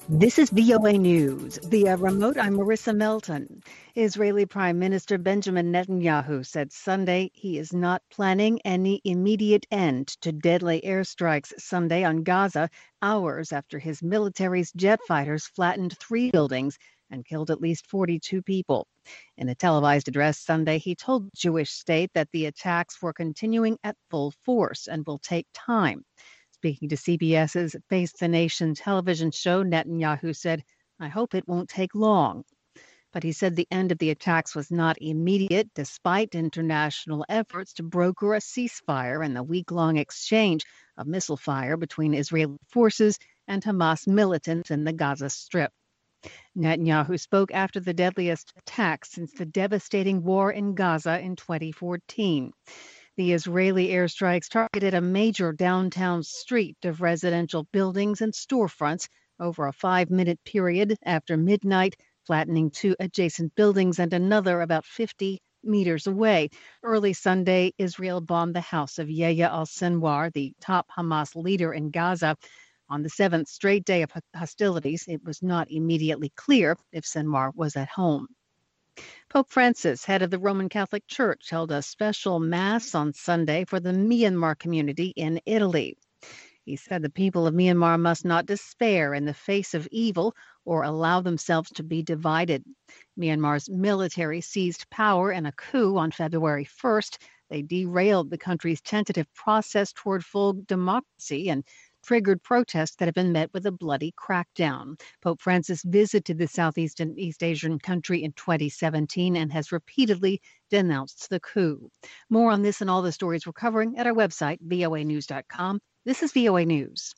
This is VOA News. Via remote, I'm Marissa Melton. Israeli Prime Minister Benjamin Netanyahu said Sunday he is not planning any immediate end to deadly airstrikes Sunday on Gaza, hours after his military's jet fighters flattened 3 buildings and killed at least 42 people. In a televised address Sunday, he told the Jewish state that the attacks were continuing at full force and will take time. Speaking to CBS's Face the Nation television show, Netanyahu said, "I hope it won't take long." But he said the end of the attacks was not immediate, despite international efforts to broker a ceasefire and the week-long exchange of missile fire between Israeli forces and Hamas militants in the Gaza Strip. Netanyahu spoke after the deadliest attack since the devastating war in Gaza in 2014. The Israeli airstrikes targeted a major downtown street of residential buildings and storefronts over a 5-minute period after midnight, flattening 2 adjacent buildings and another about 50 meters away. Early Sunday, Israel bombed the house of Yahya al-Sinwar, the top Hamas leader in Gaza. On the 7th straight day of hostilities, it was not immediately clear if Sinwar was at home. Pope Francis, head of the Roman Catholic Church, held a special mass on Sunday for the Myanmar community in Italy. He said the people of Myanmar must not despair in the face of evil or allow themselves to be divided. Myanmar's military seized power in a coup on February 1st. They derailed the country's tentative process toward full democracy and triggered protests that have been met with a bloody crackdown. Pope Francis visited the Southeast and East Asian country in 2017 and has repeatedly denounced the coup. More on this and all the stories we're covering at our website, voanews.com. This is VOA News.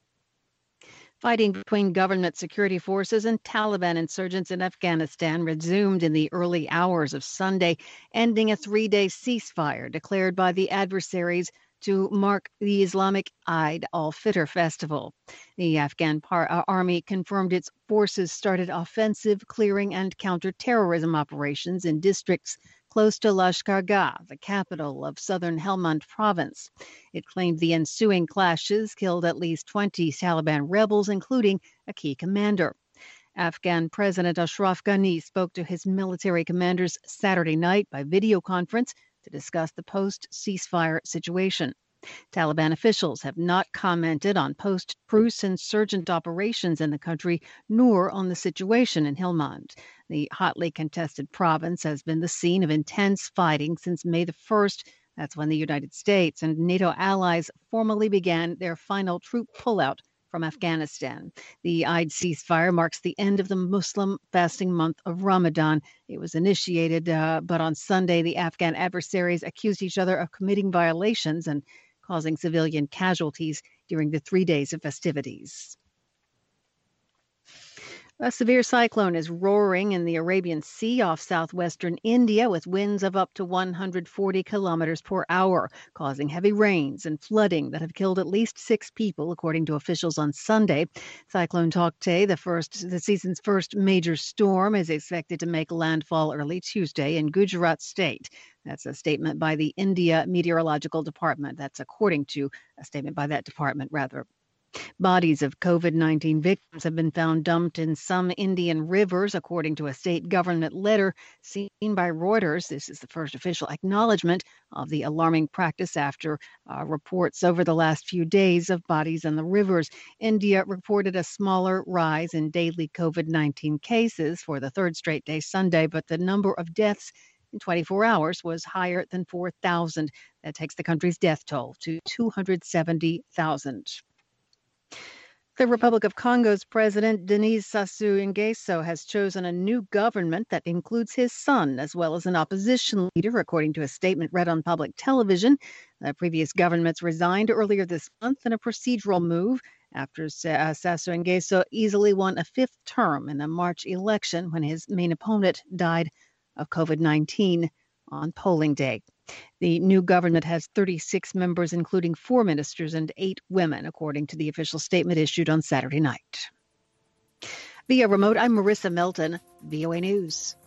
Fighting between government security forces and Taliban insurgents in Afghanistan resumed in the early hours of Sunday, ending a 3-day ceasefire declared by the adversaries to mark the Islamic Eid al-Fitr festival. The Afghan army confirmed its forces started offensive, clearing, and counter-terrorism operations in districts close to Lashkar Gah, the capital of southern Helmand province. It claimed the ensuing clashes killed at least 20 Taliban rebels, including a key commander. Afghan President Ashraf Ghani spoke to his military commanders Saturday night by video conference to discuss the post-ceasefire situation. Taliban officials have not commented on post-truce insurgent operations in the country, nor on the situation in Helmand. The hotly contested province has been the scene of intense fighting since May the 1st. That's when the United States and NATO allies formally began their final troop pullout from Afghanistan. The Eid ceasefire marks the end of the Muslim fasting month of Ramadan. It was initiated, but on Sunday, the Afghan adversaries accused each other of committing violations and causing civilian casualties during the 3 days of festivities. A severe cyclone is roaring in the Arabian Sea off southwestern India with winds of up to 140 kilometers per hour, causing heavy rains and flooding that have killed at least 6 people, according to officials on Sunday. Cyclone Tauktae, the season's first major storm, is expected to make landfall early Tuesday in Gujarat state. That's a statement by the India Meteorological Department. That's according to a statement by that department, rather. Bodies of COVID-19 victims have been found dumped in some Indian rivers, according to a state government letter seen by Reuters. This is the first official acknowledgement of the alarming practice after reports over the last few days of bodies in the rivers. India reported a smaller rise in daily COVID-19 cases for the 3rd straight day Sunday, but the number of deaths in 24 hours was higher than 4,000. That takes the country's death toll to 270,000. The Republic of Congo's President Denis Sassou Nguesso has chosen a new government that includes his son as well as an opposition leader, according to a statement read on public television. The previous governments resigned earlier this month in a procedural move after Sassou Nguesso easily won a 5th term in a March election when his main opponent died of COVID-19 on polling day. The new government has 36 members, including 4 ministers and 8 women, according to the official statement issued on Saturday night. Via remote, I'm Marissa Melton, VOA News.